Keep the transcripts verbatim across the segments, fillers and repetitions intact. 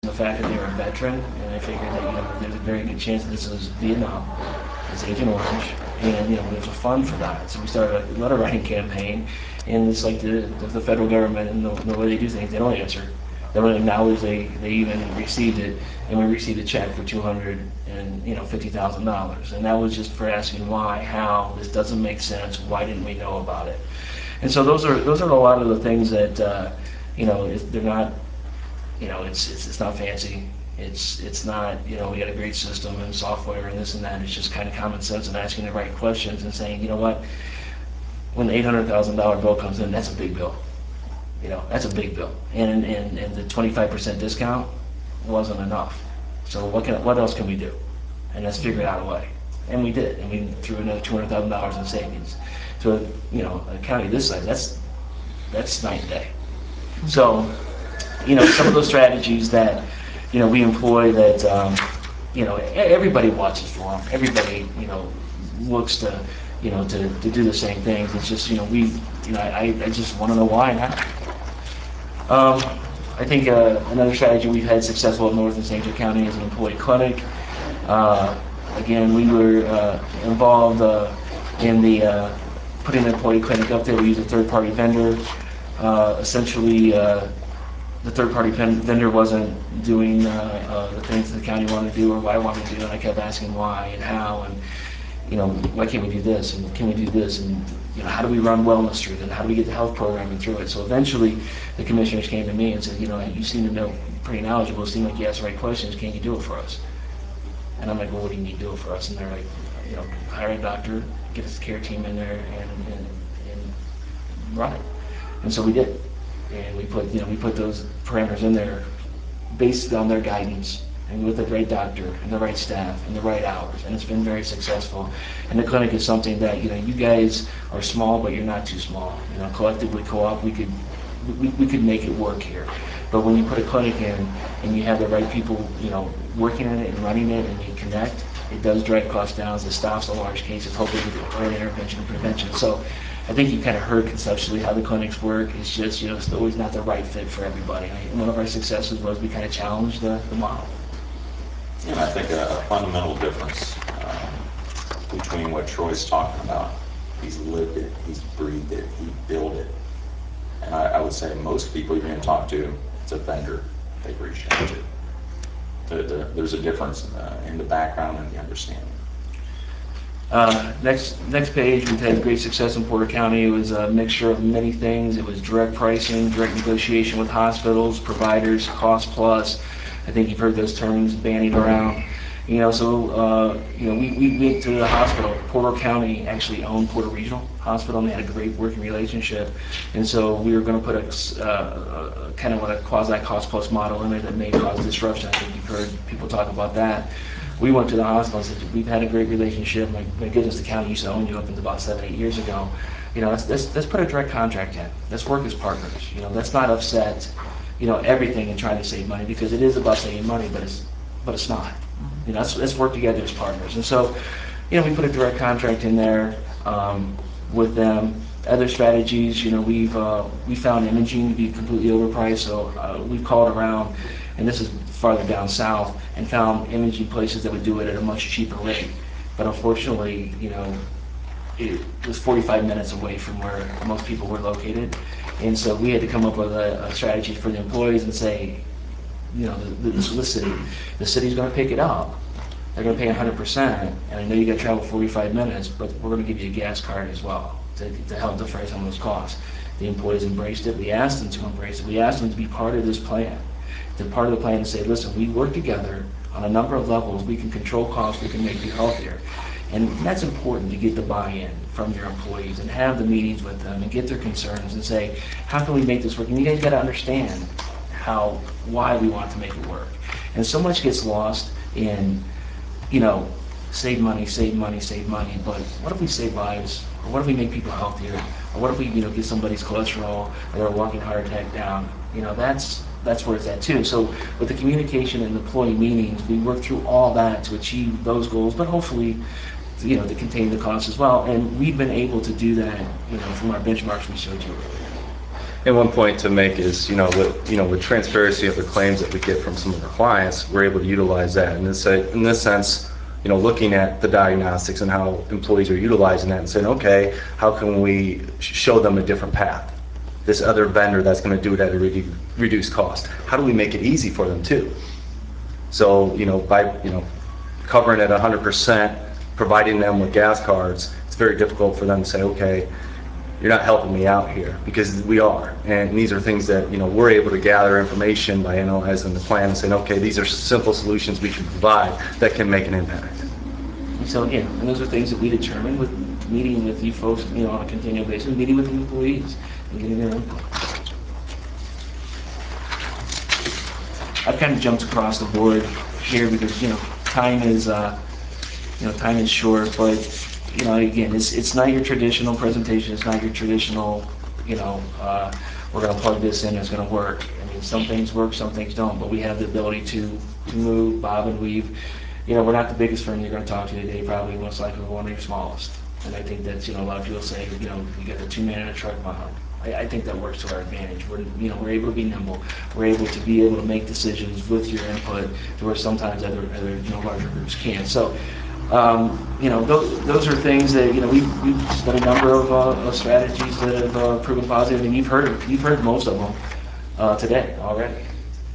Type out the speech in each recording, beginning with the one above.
the fact that they were a veteran, and I figured that, you know, there's a very good chance that this was Vietnam, it's Agent Orange, and, you know, there's a fund for that. So we started a letter writing campaign, and it's like the, the, the federal government and the, the way they do things, they don't answer. They don't acknowledge they, they even received it, and we received a check for two hundred and, you know, fifty thousand dollars. And that was just for asking why, how, this doesn't make sense, why didn't we know about it? And so those are, those are a lot of the things that, uh, you know, they're not, you know, it's, it's, it's not fancy. It's, it's not, you know, we got a great system and software and this and that. It's just kind of common sense and asking the right questions and saying, you know what, when the eight hundred thousand dollar bill comes in, that's a big bill. You know, that's a big bill. And, and, and the twenty-five percent discount wasn't enough. So what can, what else can we do? And let's figure out a way. And we did. And we threw another two hundred thousand dollars in savings. So, you know, a county this size, that's, that's night and day. So, you know, some of those strategies that, you know, we employ that, um, you know, everybody watches for them. Everybody, you know, looks to, you know, to, to do the same things. It's just, you know, we, you know, I, I just want to know why and how. Um, I think uh, another strategy we've had successful up north in Saint Joe County is an employee clinic. Uh, again, we were uh, involved uh, in the uh, putting an employee clinic up there. We use a third-party vendor. Uh, essentially, uh, the third-party vendor wasn't doing uh, uh, the things the county wanted to do or what I wanted to do, and I kept asking why and how, and you know, why can't we do this, and can we do this, and you know, how do we run wellness through it, and how do we get the health programming through it? So eventually, the commissioners came to me and said, you know, you seem to know, pretty knowledgeable, it seems like you ask the right questions, can you do it for us? And I'm like, well, what do you need to do it for us? And they're like, you know, hire a doctor, get a care team in there, and, and, and run it. And so we did. And we put, you know, we put those parameters in there based on their guidance and with the right doctor and the right staff and the right hours. And it's been very successful. And the clinic is something that, you know, you guys are small, but you're not too small. You know, collectively, co-op, we could, we, we could make it work here. But when you put a clinic in and you have the right people, you know, working in it and running it and you connect, it does drive costs down. It stops the large cases, hopefully with early intervention and prevention. So I think you kind of heard conceptually how the clinics work. It's just, you know, it's always not the right fit for everybody. And one of our successes was we kind of challenged the, the model. And I think a, a fundamental difference um, between what Troy's talking about, he's lived it, he's breathed it, he built it. And I, I would say most people you're going to talk to, it's a vendor they've reached out to. The, the, there's a difference uh, in the background and the understanding. Uh, next next page, we've had great success in Porter County. It was a mixture of many things. It was direct pricing, direct negotiation with hospitals, providers, cost plus. I think you've heard those terms bandied around. You know, so, uh, you know, we, we went to the hospital. Porter County actually owned Porter Regional Hospital, and they had a great working relationship. And so we were going to put a, uh, a kind of what a quasi-cost plus model in it that may cause disruption. I think you've heard people talk about that. We went to the hospital and said, we've had a great relationship. My, my goodness, the county used to own you up until about seven, eight years ago. You know, let's, let's, let's put a direct contract in. Let's work as partners. You know, let's not upset, you know, everything and try to save money, because it is about saving money, but it's, but it's not. You know, let's, let's work together as partners. And so, you know, we put a direct contract in there um, with them. Other strategies, you know, we've uh, we found imaging to be completely overpriced, so uh, we've called around, and this is farther down south, and found imaging places that would do it at a much cheaper rate. But unfortunately, you know, it was forty-five minutes away from where most people were located, and so we had to come up with a, a strategy for the employees and say, you know, this is the city. The city's going to pick it up. They're going to pay one hundred percent, and I know you got to travel forty-five minutes, but we're going to give you a gas card as well to, to help defray some of those costs. The employees embraced it. We asked them to embrace it. We asked them to be part of this plan. To part of the plan to say, listen, we work together on a number of levels. We can control costs. We can make you healthier. And that's important to get the buy-in from your employees and have the meetings with them and get their concerns and say, how can we make this work? And you guys got to understand how, why we want to make it work. And so much gets lost in, you know, save money, save money, save money, but what if we save lives? Or what if we make people healthier? Or what if we, you know, get somebody's cholesterol or their walking heart attack down? You know, that's that's where it's at too. So with the communication and employee meetings, we work through all that to achieve those goals, but hopefully, you know, to contain the costs as well. And we've been able to do that, you know, from our benchmarks we showed you earlier. And one point to make is, you know, with, you know, with transparency of the claims that we get from some of our clients, we're able to utilize that. In this, in this sense, you know, looking at the diagnostics and how employees are utilizing that and saying, okay, how can we show them a different path? This other vendor that's going to do it at a redu- reduced cost. How do we make it easy for them too? So, you know, by, you know, covering it one hundred percent, providing them with gas cards, it's very difficult for them to say, okay, you're not helping me out here, because we are. And these are things that, you know, we're able to gather information by analyzing the plan and saying, okay, these are simple solutions we can provide that can make an impact. So, yeah, and those are things that we determine with meeting with you folks, you know, on a continual basis, meeting with the employees and getting their input. I've kind of jumped across the board here because, you know, time is, uh, you know, time is short, but, you know, again, it's it's not your traditional presentation. It's not your traditional, you know, uh, we're going to plug this in, it's going to work. I mean, some things work, some things don't, but we have the ability to, to move, bob and weave. You know, we're not the biggest firm you're going to talk to today, probably most likely we're one of your smallest. And I think that's, you know, a lot of people say, you know, you got the two man in a truck model. I, I think that works to our advantage. We're, you know, we're able to be nimble. We're able to be able to make decisions with your input to where sometimes other, other you know, larger groups can't. So, um, you know, those, those are things that, you know, we've, we've done a number of, uh, of strategies that have uh, proven positive, and you've heard, you've heard most of them uh, today already.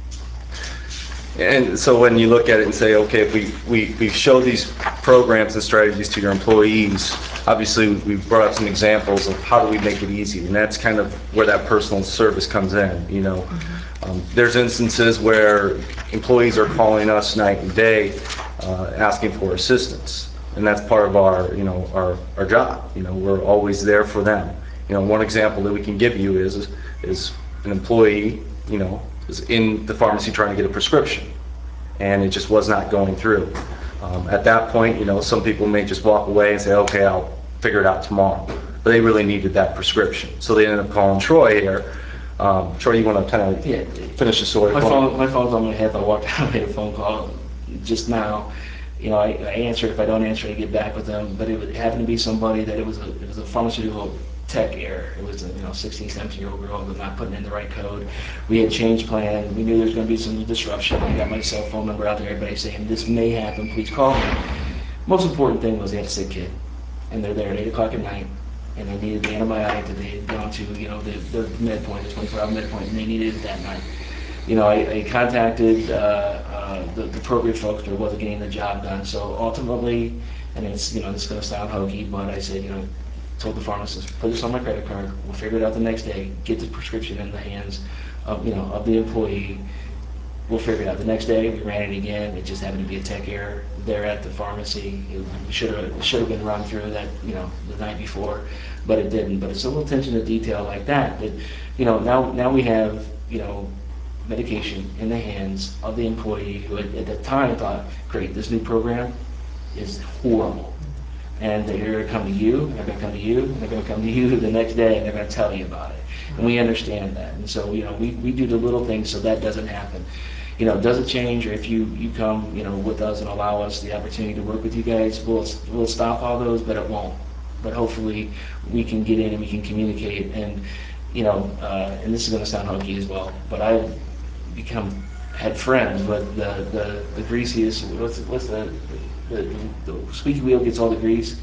And so when you look at it and say, okay, if we, we, we show these programs and strategies to your employees, obviously we've brought up some examples of how do we make it easy, and that's kind of where that personal service comes in. You know, um, there's instances where employees are calling us night and day uh, asking for assistance, and that's part of our, you know, our, our job. You know, we're always there for them. You know, one example that we can give you is, is an employee, you know, is in the pharmacy trying to get a prescription, and it just was not going through. Um, at that point, you know, some people may just walk away and say, okay, I'll figure it out tomorrow. But they really needed that prescription. So they ended up calling Troy here. Um, Troy, you want to kind of Yeah. finish the story? My phone, my phone's on my head. I walked out, I made a phone call just now. You know, I, I answer it. If I don't answer, I get back with them. But it, would, it happened to be somebody that it was a, it was a pharmaceutical tech error. It was a, you know, sixteen, seventeen year old girl that was not putting in the right code. We had changed plan. We knew there was going to be some disruption. I got my cell phone number out there. Everybody saying, this may happen. Please call me. Most important thing was they had a sick kid, and they're there at eight o'clock at night, and they needed the antibiotic that they had gone to, you know, the, the med point, the twenty-four hour med point, and they needed it that night. You know, I, I contacted uh, uh, the, the appropriate folks, but it wasn't getting the job done. So ultimately, and it's, you know, this is going to sound hokey, but I said, you know, told the pharmacist, put this on my credit card. We'll figure it out the next day. Get the prescription in the hands of, you know, of the employee. We'll figure it out. The next day, we ran it again. It just happened to be a tech error there at the pharmacy. It should have should have been run through that, you know, the night before, but it didn't. But it's a little attention to detail like that. That, you know, now now we have, you know, medication in the hands of the employee who at, at the time thought, great, this new program is horrible. And they're going to come to you, and they're going to come to you, and they're going to come to you the next day, and they're going to tell you about it. And we understand that. And so, you know, we, we do the little things so that doesn't happen. You know, does it change, or if you, you come, you know, with us and allow us the opportunity to work with you guys, we'll, we'll stop all those, but it won't. But hopefully we can get in and we can communicate. And, you know, uh, and this is going to sound hokey as well, but I've become, had friends with the, the, the greasiest, what's, what's the, the, the, the squeaky wheel gets all the grease.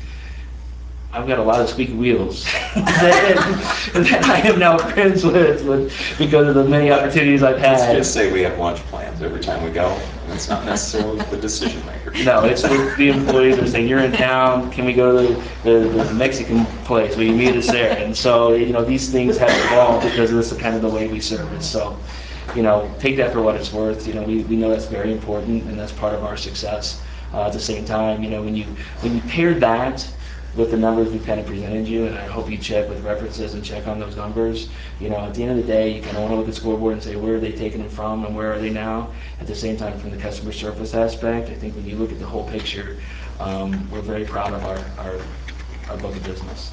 I've got a lot of squeaky wheels that, that I am now friends with, with because of the many opportunities I've had. Let's just say we have lunch plans every time we go, and it's not necessarily the decision maker. No, it's with the employees that are saying, you're in town, can we go to the, the, the Mexican place, will you meet us there? And so, you know, these things have evolved because this is kind of the way we service. So, you know, take that for what it's worth. You know, we, we know that's very important, and that's part of our success. Uh, at the same time, you know, when you when you pair that with the numbers we kind of presented you, and I hope you check with references and check on those numbers. You know, at the end of the day, you kind of want to look at the scoreboard and say, where are they taking them from and where are they now? At the same time, from the customer service aspect, I think when you look at the whole picture, um, we're very proud of our, our, our book of business.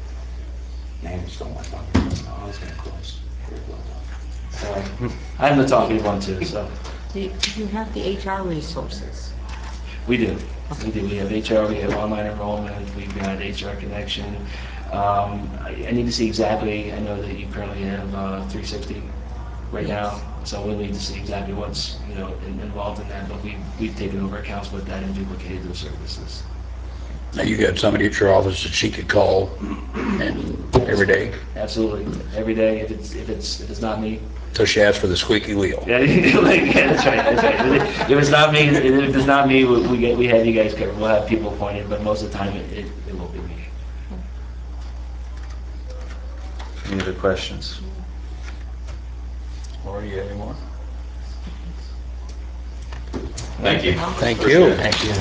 Man, you stole my thunder. No, I was going to close. Very well done. So, I'm the talkative one too, so. Do do you have the H R resources? We do. We do. We have H R, we have online enrollment, we've got H R Connection. Um, I, I need to see exactly, I know that you currently have uh, three sixty right now, so we'll need to see exactly what's, you know, in, involved in that, but we, we've taken over accounts with that and duplicated those services. Now, you got somebody at your office that she could call and every day, Absolutely, every day, if it's, if it's, if it's not me. till she asks for the squeaky wheel. Yeah, like, yeah, that's right, that's right. If it's not me, if it's not me, we, we get, we have you guys covered, we'll have people appointed, but most of the time, it, it, it will be me. Any other questions? Laura, you have any more? Thank you. Thank you. Thank you.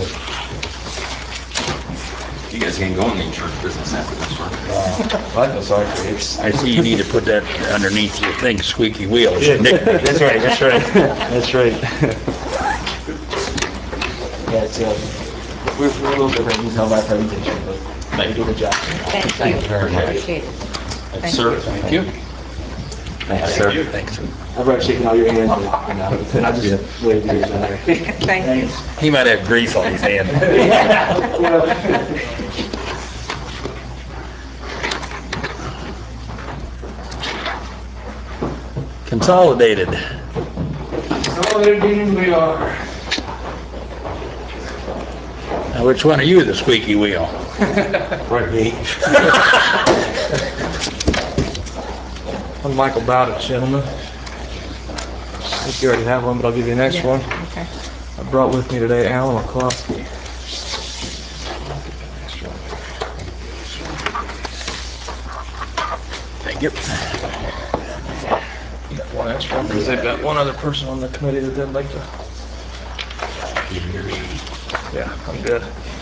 You guys can go in the insurance business after this one. Well, I feel sorry for you. I see you need to put that underneath your thing, squeaky wheel. It's your nickname. That's right, that's right, that's right. Yeah, it's, uh, we're, we're a little different, you can tell by our presentation, but thank you for the job. Thank you. very much. Appreciate it. Thank Sir, you. Thank you. Thanks, sir. Thanks. I've already shaken all your hands, but, you know, I just waved to you. so. Thank you. He might have grease on his hand. Consolidated. Oh, again, we are. Now, which one are you, the squeaky wheel? Right, me. I'm Michael Bowditch, gentlemen. I think you already have one, but I'll give you the next one. Okay. I brought with me today Alan McCloskey. Thank you. Got one extra because they've got one other person on the committee that they'd like to. Yeah, I'm good.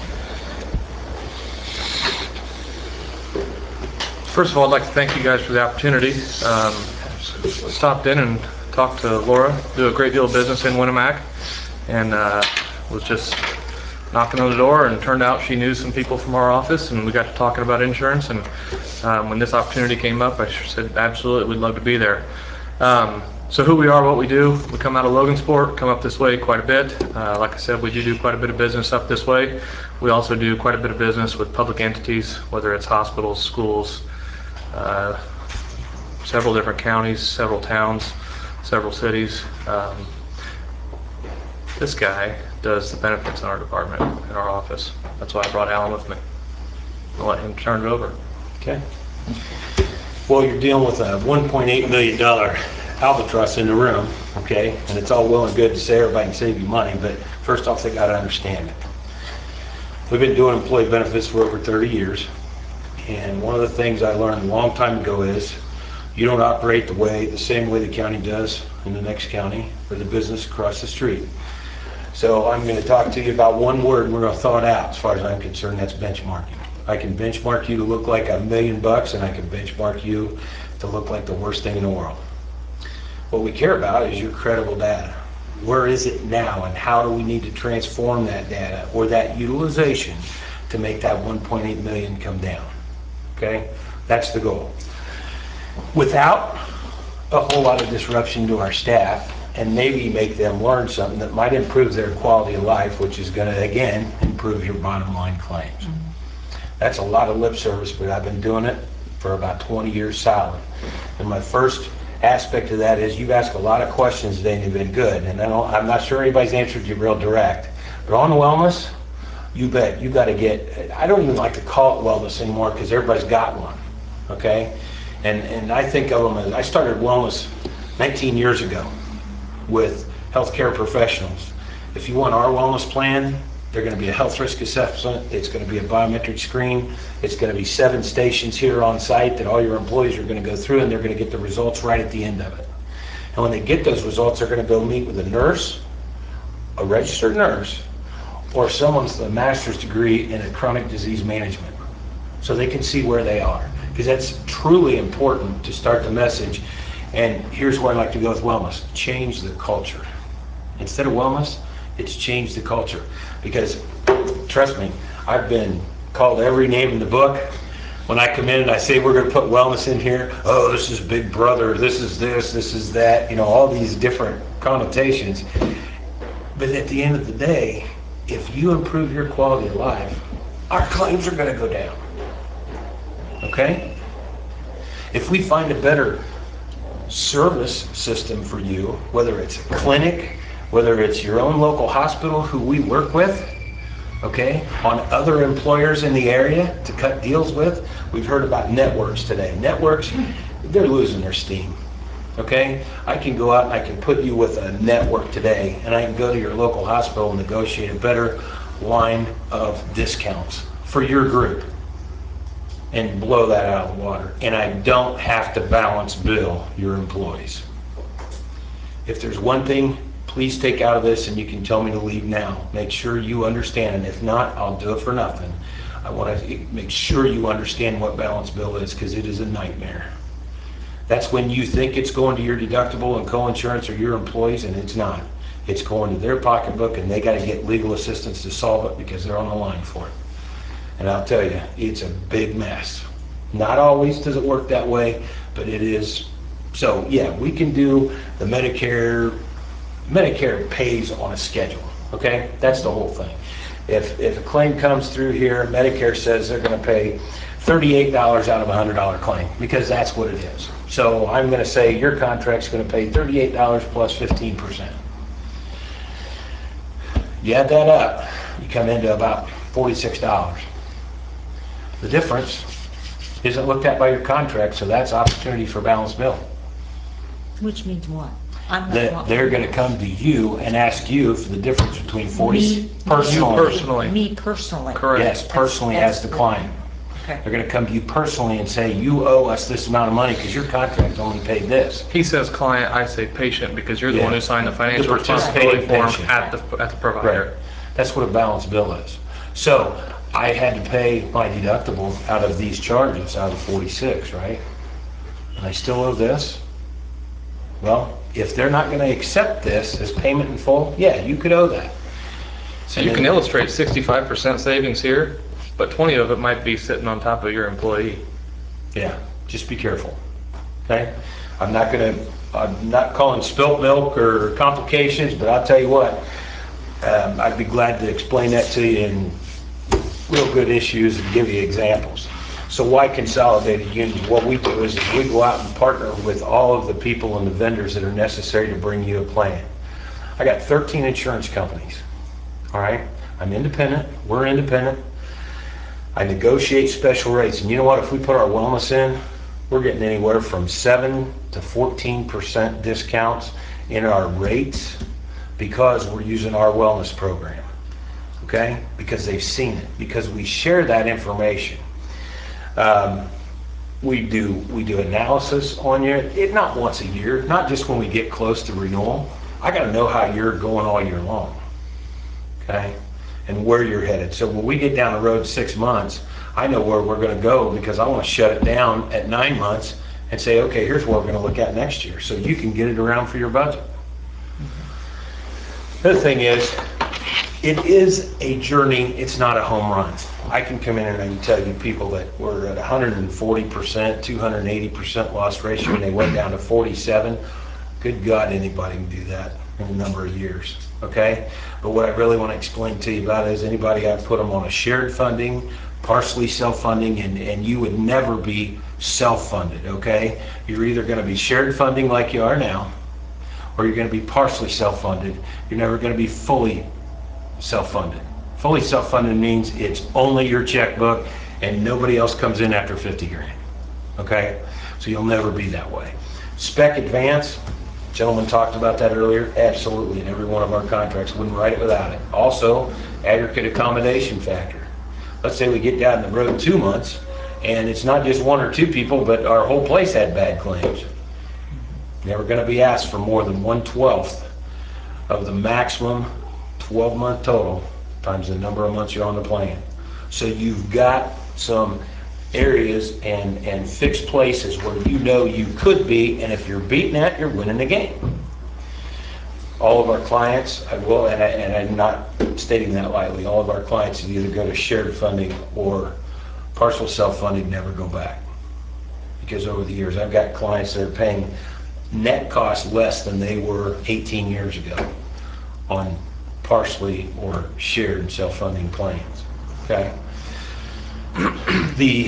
First of all, I'd like to thank you guys for the opportunity. Um, stopped in and talked to Laura, do a great deal of business in Winnemac, and uh, was just knocking on the door, and turned out she knew some people from our office, and we got to talking about insurance. And um, when this opportunity came up, I said, absolutely, we'd love to be there. Um, so who we are, what we do, we come out of Logansport, come up this way quite a bit. Uh, like I said, we do do quite a bit of business up this way. We also do quite a bit of business with public entities, whether it's hospitals, schools, uh, several different counties, several towns, several cities. Um, this guy does the benefits in our department, in our office. That's why I brought Alan with me. I'll let him turn it over. Okay. Well, you're dealing with a one point eight million dollar albatross in the room, okay? And it's all well and good to say everybody can save you money, but first off, they got to understand it. We've been doing employee benefits for over thirty years, and one of the things I learned a long time ago is you don't operate the way, the same way the county does in the next county or the business across the street. So I'm going to talk to you about one word, and we're going to thaw it out as far as I'm concerned, that's benchmarking. I can benchmark you to look like a million bucks, and I can benchmark you to look like the worst thing in the world. What we care about is your credible data. Where is it now, and how do we need to transform that data or that utilization to make that one point eight million come down? Okay, that's the goal. Without a whole lot of disruption to our staff, and maybe make them learn something that might improve their quality of life, which is going to, again, improve your bottom line claims. That's a lot of lip service, but I've been doing it for about twenty years solid. And my first aspect of that is you've asked a lot of questions today and you've been good. And I don't, I'm not sure anybody's answered you real direct. But on the wellness, you bet, you got to get, I don't even like to call it wellness anymore because everybody's got one, okay? And, and I think of them as, I started wellness nineteen years ago with healthcare professionals. If you want our wellness plan, they're going to be a health risk assessment, it's going to be a biometric screen, it's going to be seven stations here on site that all your employees are going to go through, and they're going to get the results right at the end of it. And when they get those results, they're going to go meet with a nurse, a registered nurse, or someone with a master's degree in a chronic disease management, so they can see where they are. Because that's truly important to start the message. And here's where I like to go with wellness. Change the culture. Instead of wellness, it's change the culture. Because, trust me, I've been called every name in the book. When I come in and I say we're going to put wellness in here, oh, this is Big Brother, this is this, this is that, you know, all these different connotations. But at the end of the day, if you improve your quality of life, our claims are going to go down. okay? If we find a better service system for you, whether it's a clinic, whether it's your own local hospital who we work with, okay, on other employers in the area to cut deals with. We've heard about networks today. Networks, they're losing their steam, okay? I can go out and I can put you with a network today, and I can go to your local hospital and negotiate a better line of discounts for your group and blow that out of the water. And I don't have to balance bill your employees. If there's one thing, please take out of this, and you can tell me to leave now. Make sure you understand, and if not, I'll do it for nothing. I want to make sure you understand what balance bill is, because it is a nightmare. That's when you think it's going to your deductible and co-insurance or your employees, and it's not. It's going to their pocketbook, and they got to get legal assistance to solve it because they're on the line for it. And I'll tell you, it's a big mess. Not always does it work that way, but it is. So yeah, we can do the Medicare. Medicare pays on a schedule, okay? That's the whole thing. If, if a claim comes through here, Medicare says they're going to pay thirty-eight dollars out of a one hundred dollar claim, because that's what it is. So I'm going to say your contract's going to pay thirty-eight dollars plus fifteen percent. You add that up, you come into about forty-six dollars. The difference isn't looked at by your contract, so that's opportunity for balance bill. Which means what? I'm not That what- they're going to come to you and ask you for the difference between forty Me- personally. You personally. Me personally. Correct. Yes, personally as the client. Okay. They're going to come to you personally and say, you owe us this amount of money because your contract only paid this. He says client, I say patient, because you're the Yeah. one who signed the financial The participating responsibility form patient. at the, at the provider. That's what a balance bill is. So I had to pay my deductible out of these charges, out of forty-six, right? And I still owe this? Well, if they're not going to accept this as payment in full, yeah, you could owe that. So you can illustrate sixty-five percent savings here, but twenty of it might be sitting on top of your employee. Yeah, just be careful, okay? I'm not gonna, I'm not calling spilt milk or complications, but I'll tell you what, um, I'd be glad to explain that to you in real good issues and give you examples. So why consolidated unions? What we do is we go out and partner with all of the people and the vendors that are necessary to bring you a plan. I got thirteen insurance companies, all right? I'm independent, we're independent. I negotiate special rates, and you know what, if we put our wellness in, we're getting anywhere from seven to fourteen percent discounts in our rates because we're using our wellness program, okay? Because they've seen it, because we share that information. Um, we do we do analysis on you, it, not once a year, not just when we get close to renewal. I got to know how you're going all year long, okay, and where you're headed. So when we get down the road six months, I know where we're going to go because I want to shut it down at nine months and say, okay, here's what we're going to look at next year, so you can get it around for your budget. The other thing is, it is a journey, it's not a home run. I can come in and I can tell you people that were at one hundred forty percent, two hundred eighty percent loss ratio, and they went down to forty-seven. Good God, anybody can do that in a number of years, okay? But what I really want to explain to you about is anybody, I put them on a shared funding, partially self-funding, and, and you would never be self-funded, okay? You're either going to be shared funding like you are now, or you're going to be partially self-funded. You're never going to be fully self-funded. Fully self-funded means it's only your checkbook and nobody else comes in after fifty grand, okay? So you'll never be that way. Spec advance, gentleman talked about that earlier, absolutely, in every one of our contracts, wouldn't write it without it. Also, aggregate accommodation factor. Let's say we get down the road two months and it's not just one or two people, but our whole place had bad claims. Never going to be asked for more than one twelfth of the maximum twelve month total times the number of months you're on the plan. So you've got some areas and, and fixed places where you know you could be, and if you're beating that, you're winning the game. All of our clients, I will, and, I, and I'm not stating that lightly, all of our clients either go to shared funding or partial self-funding, never go back. Because over the years, I've got clients that are paying net cost less than they were eighteen years ago on partially or shared self-funding plans, okay? The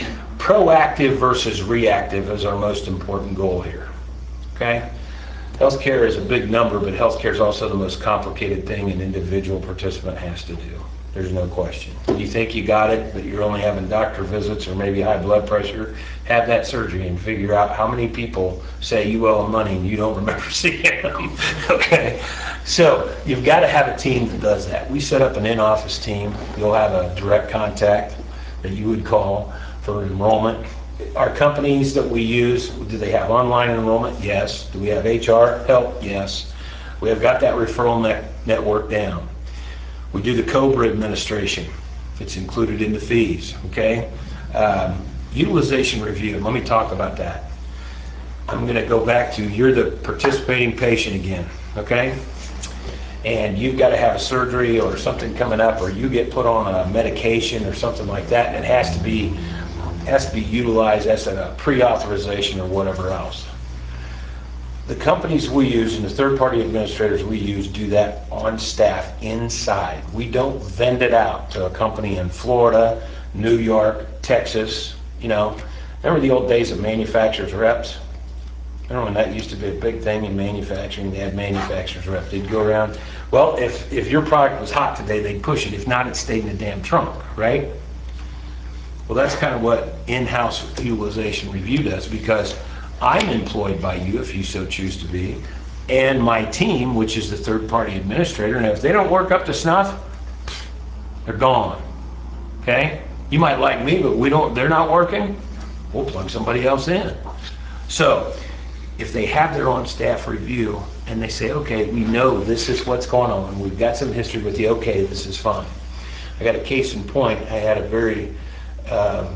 proactive versus reactive is our most important goal here, okay? Healthcare is a big number, but healthcare is also the most complicated thing an individual participant has to do. There's no question. You think you got it, but you're only having doctor visits or maybe high blood pressure, have that surgery and figure out how many people say you owe them money and you don't remember seeing them, okay? So you've got to have a team that does that. We set up an in-office team. You'll have a direct contact that you would call for enrollment. Our companies that we use, do they have online enrollment? Yes. Do we have H R help? Yes. We have got that referral net network down. We do the COBRA administration. It's included in the fees, okay? Um, utilization review, let me talk about that. I'm going to go back to, you're the participating patient again, okay? And you've got to have a surgery or something coming up, or you get put on a medication or something like that, and it has to be has to be utilized as a pre-authorization or whatever else. The companies we use and the third-party administrators we use do that on staff inside. We don't vend it out to a company in Florida, New York, Texas. You know, remember the old days of manufacturers reps? Remember when that used to be a big thing in manufacturing? They had manufacturers reps. They'd go around. Well, if, if your product was hot today, they'd push it. If not, it stayed in the damn trunk, right? Well, that's kind of what in-house utilization review does, because I'm employed by you, if you so choose to be, and my team, which is the third-party administrator, and if they don't work up to snuff, they're gone, okay? You might like me, but we don't, they're not working, we'll plug somebody else in. So if they have their own staff review and they say, okay, we know this is what's going on, we've got some history with you, okay, this is fine. I got a case in point. I had a very Um,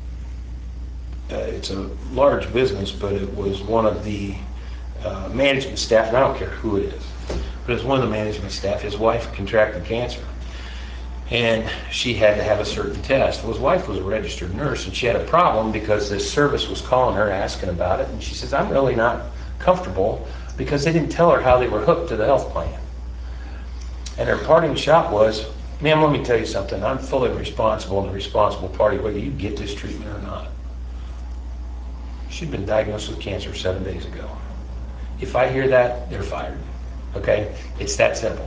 uh, it's a large business, but it was one of the uh, management staff, and I don't care who it is, but it was one of the management staff. His wife contracted cancer, and she had to have a certain test. Well, his wife was a registered nurse, and she had a problem because this service was calling her asking about it, and she says, I'm really not comfortable because they didn't tell her how they were hooked to the health plan. And her parting shot was, ma'am, let me tell you something. I'm fully responsible and the responsible party whether you get this treatment or not. She'd been diagnosed with cancer seven days ago. If I hear that, they're fired. Okay? It's that simple.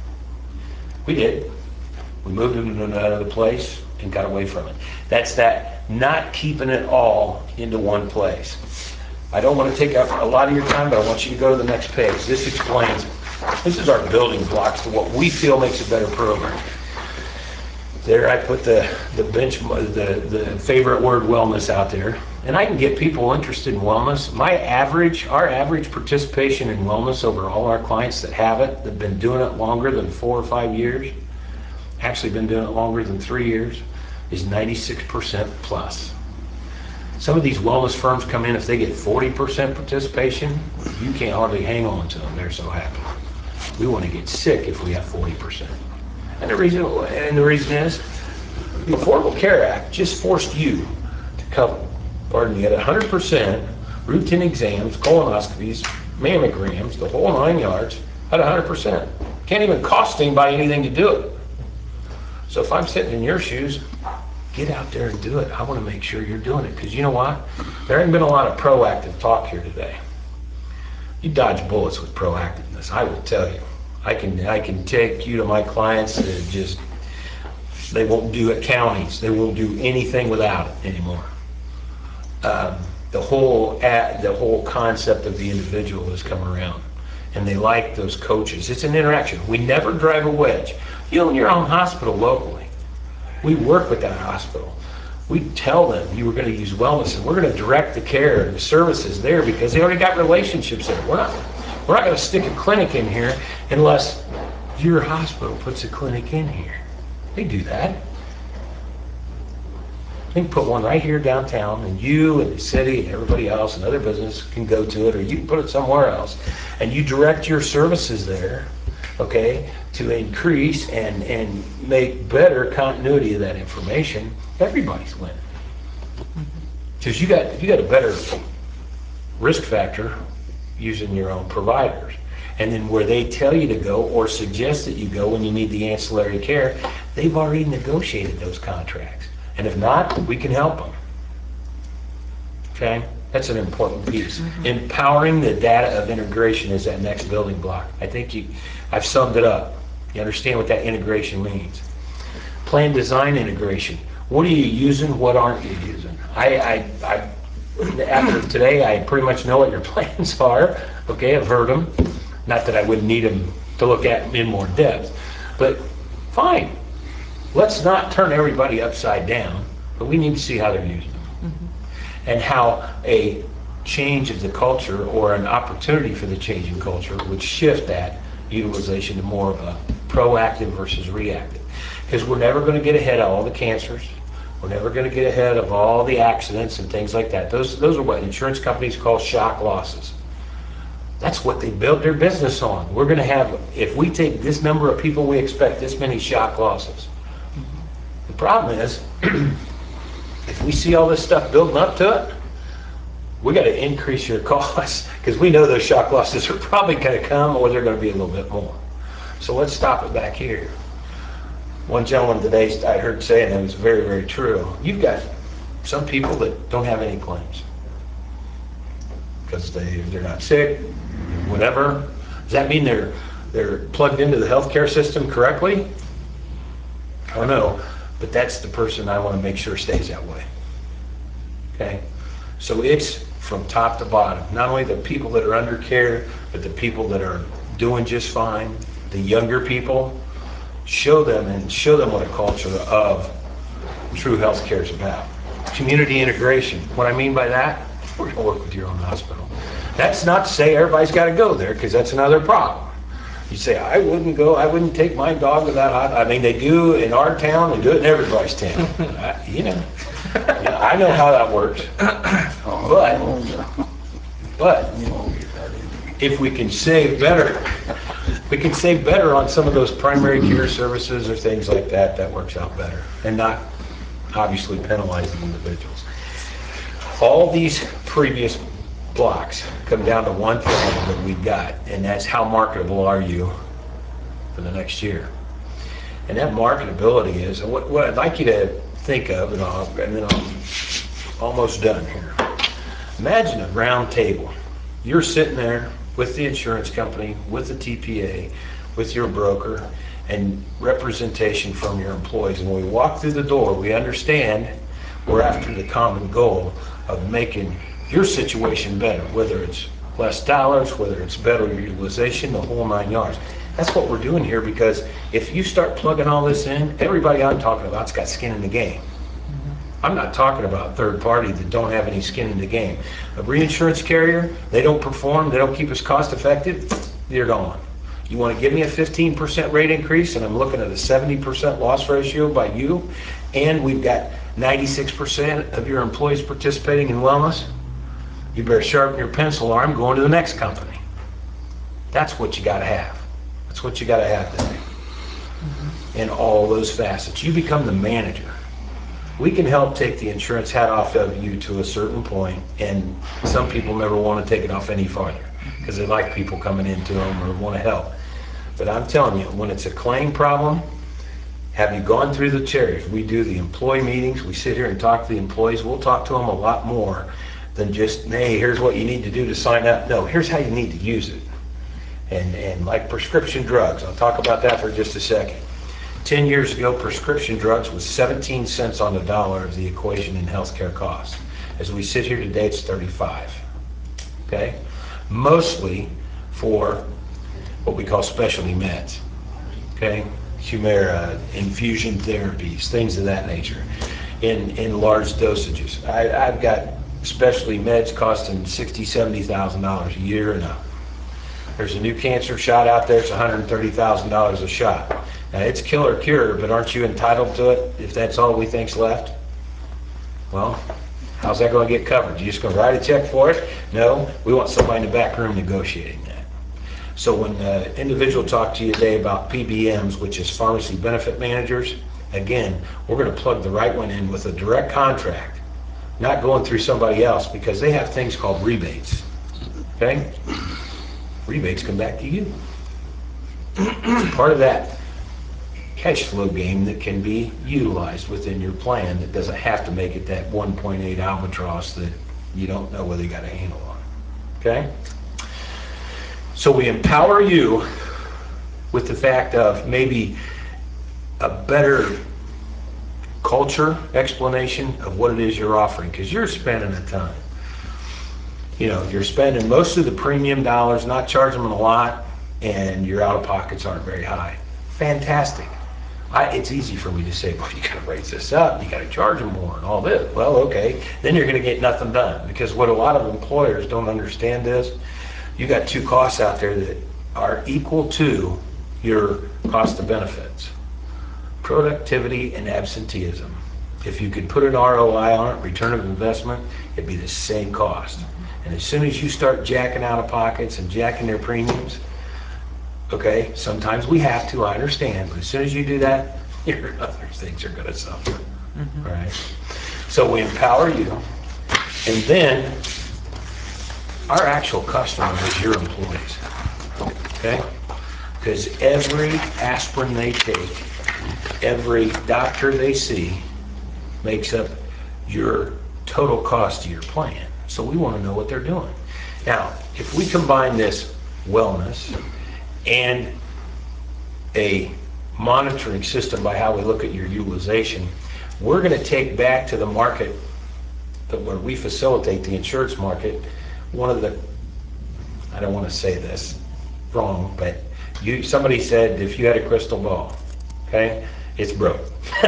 We did. We moved them to another place and got away from it. That's that not keeping it all into one place. I don't want to take up a lot of your time, but I want you to go to the next page. This explains, this is our building blocks to what we feel makes a better program. There I put the, the bench, the, the favorite word wellness out there. And I can get people interested in wellness. My average, our average participation in wellness over all our clients that have it, that have been doing it longer than four or five years, actually been doing it longer than three years, is ninety-six percent plus. Some of these wellness firms come in, if they get forty percent participation, you can't hardly hang on to them. They're so happy. We want to get sick if we have forty percent. And the reason, and the reason is, the Affordable Care Act just forced you to cover, pardon me, at one hundred percent routine exams, colonoscopies, mammograms, the whole nine yards, at one hundred percent. Can't even cost anybody anything to do it. So if I'm sitting in your shoes, get out there and do it. I want to make sure you're doing it, because you know what? There hasn't been a lot of proactive talk here today. You dodge bullets with proactiveness, I will tell you. I can I can take you to my clients that just, they won't do it counties. They won't do anything without it anymore. Um, the whole ad, the whole concept of the individual has come around, and they like those coaches. It's an interaction. We never drive a wedge. You own your own hospital locally. We work with that hospital. We tell them you were going to use wellness, and we're going to direct the care and the services there because they already got relationships there. We're not, we're not going to stick a clinic in here unless your hospital puts a clinic in here. They do that. They can put one right here downtown, and you and the city and everybody else and other business can go to it, or you can put it somewhere else, and you direct your services there, okay, to increase and, and make better continuity of that information. Everybody's winning. Because you got, you got a better risk factor using your own providers. And then where they tell you to go or suggest that you go when you need the ancillary care, they've already negotiated those contracts. And if not, we can help them. Okay? That's an important piece. Empowering the data of integration is that next building block. I think you, I've summed it up. You understand what that integration means. Plan design integration. What are you using? What aren't you using? I, I, I after today, I pretty much know what your plans are. Okay, I've heard them. Not that I wouldn't need them to look at in more depth, but fine. Let's not turn everybody upside down, but we need to see how they're using them. Mm-hmm. And how a change of the culture or an opportunity for the change in culture would shift that utilization to more of a proactive versus reactive. Because we're never going to get ahead of all the cancers. We're never going to get ahead of all the accidents and things like that. Those, those are what insurance companies call shock losses. That's what they built their business on. We're going to have, if we take this number of people, we expect this many shock losses. The problem is, if we see all this stuff building up to it, we got to increase your costs because we know those shock losses are probably going to come or they're going to be a little bit more. So let's stop it back here. One gentleman today I heard say, and it was very, very true, you've got some people that don't have any claims because they, they're not sick, whatever. Does that mean they're, they're plugged into the healthcare system correctly? I don't know, but that's the person I want to make sure stays that way. Okay? So it's from top to bottom, not only the people that are under care, but the people that are doing just fine, the younger people. Show them and show them what a culture of true health care is about. Community integration. What I mean by that, we're going to work with your own hospital. That's not to say everybody's got to go there, because that's another problem. You say, I wouldn't go, I wouldn't take my dog to that hospital. I mean, they do in our town, they do it in everybody's town. I, you know, yeah, I know how that works. But, but, if we can save better, we can save better on some of those primary care services or things like that, that works out better. And not obviously penalizing individuals. All these previous blocks come down to one thing that we've got, and that's how marketable are you for the next year. And that marketability is, and what, what I'd like you to think of, and, I'll, and then I'm almost done here. Imagine a round table. You're sitting there with the insurance company, with the T P A, with your broker, and representation from your employees. And when we walk through the door, we understand we're after the common goal of making your situation better, whether it's less dollars, whether it's better utilization, the whole nine yards. That's what we're doing here, because if you start plugging all this in, everybody I'm talking about's got skin in the game. I'm not talking about third party that don't have any skin in the game. A reinsurance carrier, they don't perform, they don't keep us cost effective, you're gone. You want to give me a fifteen percent rate increase and I'm looking at a seventy percent loss ratio by you, and we've got ninety-six percent of your employees participating in wellness, you better sharpen your pencil or I'm going to the next company. That's what you got to have. That's what you got to have today. In all those facets. You become the manager. We can help take the insurance hat off of you to a certain point, and some people never want to take it off any farther because they like people coming into them or want to help. But I'm telling you, when it's a claim problem, have you gone through the chairs? We do the employee meetings, we sit here and talk to the employees. We'll talk to them a lot more than just, hey, here's what you need to do to sign up. No, here's how you need to use it. And, and like prescription drugs, I'll talk about that for just a second. Ten years ago, prescription drugs was seventeen cents on the dollar of the equation in healthcare costs. As we sit here today, it's thirty-five. Okay? Mostly for what we call specialty meds. Okay? Humira, infusion therapies, things of that nature, in, in large dosages. I, I've got specialty meds costing sixty thousand dollars, seventy thousand dollars a year and up. There's a new cancer shot out there, it's one hundred thirty thousand dollars a shot. Now, it's kill or cure, but aren't you entitled to it if that's all we think's left? Well, how's that going to get covered? You just going to write a check for it? No, we want somebody in the back room negotiating that. So when an individual talked to you today about P B Ms, which is pharmacy benefit managers, again, we're going to plug the right one in with a direct contract, not going through somebody else, because they have things called rebates. Okay? Rebates come back to you. It's part of that cash flow game that can be utilized within your plan that doesn't have to make it that one point eight albatross that you don't know whether you got a handle on it, okay? So we empower you with the fact of maybe a better culture explanation of what it is you're offering, because you're spending a ton. You know, you're spending most of the premium dollars, not charging them a lot, and your out-of-pockets aren't very high. Fantastic. I, it's easy for me to say, well, you gotta raise this up, you gotta charge them more and all this. Well, okay, then you're gonna get nothing done, because what a lot of employers don't understand is, you got two costs out there that are equal to your cost of benefits. Productivity and absenteeism. If you could put an R O I on it, return of investment, it'd be the same cost. And as soon as you start jacking out of pockets and jacking their premiums, okay, sometimes we have to, I understand, but as soon as you do that, your other things are gonna suffer, all right? So we empower you, and then our actual customer is your employees, okay? Because every aspirin they take, every doctor they see makes up your total cost of your plan. So we want to know what they're doing. Now, if we combine this wellness and a monitoring system by how we look at your utilization, we're going to take back to the market that where we facilitate the insurance market, one of the, I don't want to say this wrong, but you, somebody said if you had a crystal ball, okay, it's broke.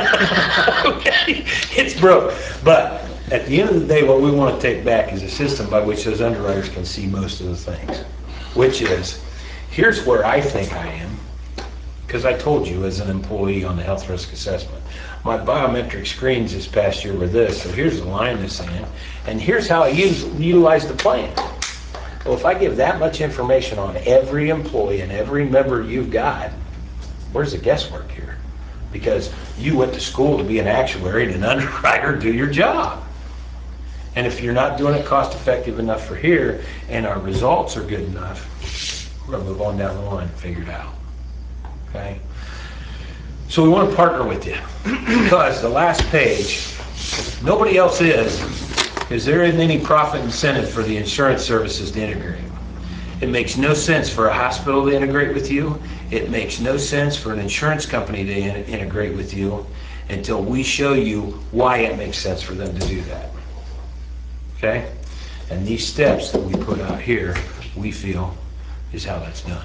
Okay, it's broke. But at the end of the day, what we want to take back is a system by which those underwriters can see most of the things, which is, here's where I think I am, because I told you as an employee on the health risk assessment, my biometric screens this past year were this, so here's the line this in, and here's how I use, utilize the plan. Well, if I give that much information on every employee and every member you've got, where's the guesswork here? Because you went to school to be an actuary and an underwriter, do your job. And if you're not doing it cost effective enough for here, and our results are good enough, we're gonna move on down the line and figure it out, okay? So we want to partner with you, because the last page, nobody else is, because there isn't any profit incentive for the insurance services to integrate. It makes no sense for a hospital to integrate with you. It makes no sense for an insurance company to in integrate with you until we show you why it makes sense for them to do that. Okay? And these steps that we put out here, we feel, is how that's done.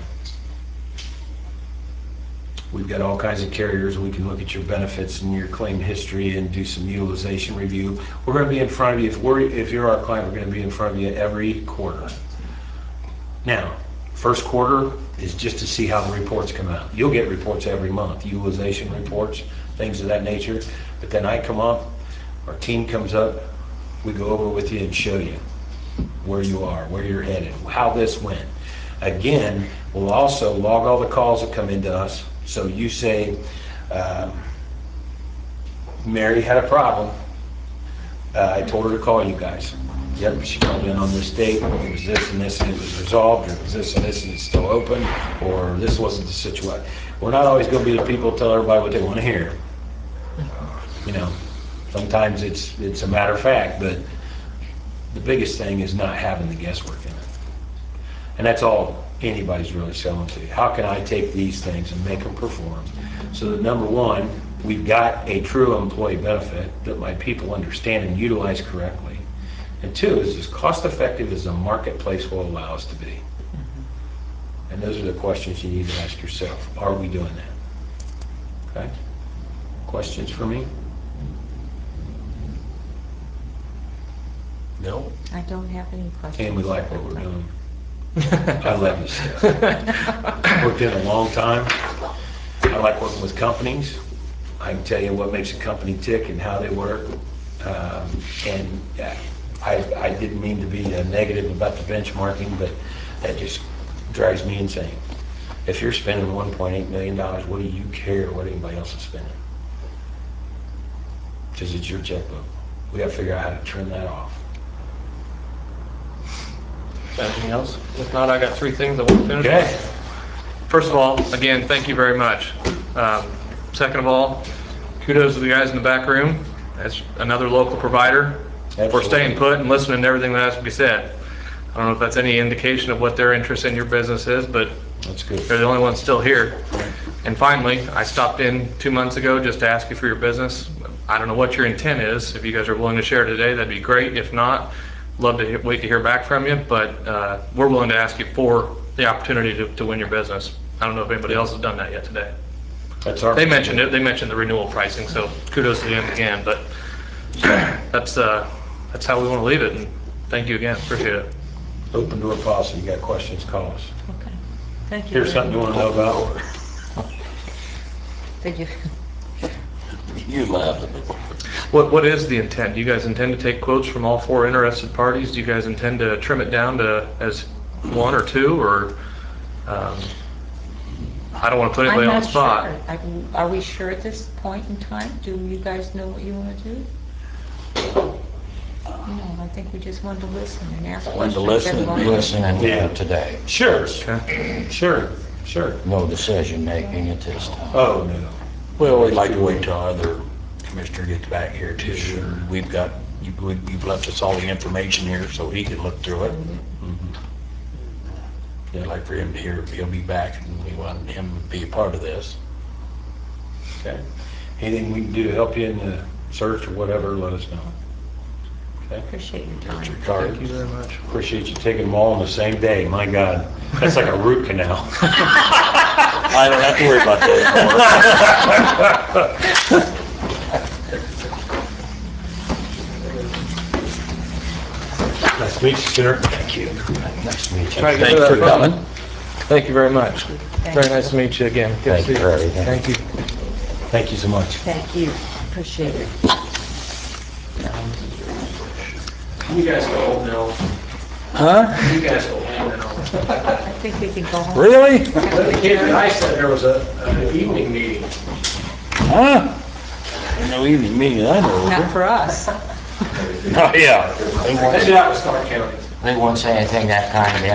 We've got all kinds of carriers. We can look at your benefits and your claim history and do some utilization review. We're going to be in front of you. If, we're, if you're our client, we're going to be in front of you every quarter. Now, first quarter is just to see how the reports come out. You'll get reports every month, utilization reports, things of that nature. But then I come up, our team comes up, we go over with you and show you where you are, where you're headed, how this went. Again, we'll also log all the calls that come into us. So you say, um, Mary had a problem. Uh, I told her to call you guys. Yep, she called in on this date, it was this and this and it was resolved, or it was this and this and it's still open, or this wasn't the situation. We're not always going to be the people to tell everybody what they want to hear. You know, sometimes it's it's a matter of fact, but the biggest thing is not having the guesswork in it. And that's all anybody's really selling to you. How can I take these things and make them perform so that, number one, we've got a true employee benefit that my people understand and utilize correctly. And two, is as cost effective as the marketplace will allow us to be. Mm-hmm. And those are the questions you need to ask yourself. Are we doing that? Okay? Questions for me? No? I don't have any questions. And we like what we're doing. I love this stuff. Worked in a long time. I like working with companies. I can tell you what makes a company tick and how they work. Um, and uh, I, I didn't mean to be uh, negative about the benchmarking, but that just drives me insane. If you're spending one point eight million dollars, what do you care what anybody else is spending? Because it's your checkbook. We got to figure out how to turn that off. Anything else? If not, I got three things I want to finish. Okay. First of all, again, thank you very much. Um, second of all, kudos to the guys in the back room. As another local provider, for staying put and listening to everything that has to be said. I don't know if that's any indication of what their interest in your business is, but That's good. they're the only ones still here. And finally, I stopped in two months ago just to ask you for your business. I don't know what your intent is. If you guys are willing to share today, that'd be great. If not, love to he- wait to hear back from you, but uh, we're willing to ask you for the opportunity to, to win your business. I don't know if anybody else has done that yet today. That's our. They mentioned it, they mentioned the renewal pricing, so kudos to them again, but that's, uh, that's how we want to leave it, and thank you again, appreciate it. Open door policy. You got questions, call us. Okay. Thank you. Here's something you want to know about? Did you? You laugh at me. What, what is the intent? Do you guys intend to take quotes from all four interested parties? Do you guys intend to trim it down to as one or two, or, um, I don't want to put anybody on the spot. I'm not sure. I- Are we sure at this point in time? Do you guys know what you want to do? No, I think we just wanted to listen and ask When questions. to listen and Everyone- listen and do Yeah. it today. Sure, Okay. sure, sure. No decision making at this time. Oh, no. Well, we'd like to wait till other commissioner gets back here too. And we've got, you- we- you've left us all the information here so he can look through it. I'd like for him to hear, he'll be back and we want him to be a part of this. Okay. Anything we can do to help you in the search or whatever, let us know. Okay. Appreciate your time. Your card. Thank you very much. Appreciate you taking them all on the same day. My God, that's like a root canal. I don't have to worry about that Nice to meet you, sir. Thank you. Nice to meet you. Try to get Thanks to for that phone. coming. Thank you very much. Very nice to meet you again. Good to Thank see you for everything. Thank you. Thank you so much. Thank you. Appreciate it. You guys go home now. Huh? You guys go home now. I think we can go home. Really? The kid and I said there was a, an evening meeting. Huh? No evening meeting, I know. Not for us. Oh, yeah. Maybe that was Stark County. They won't say anything that kind of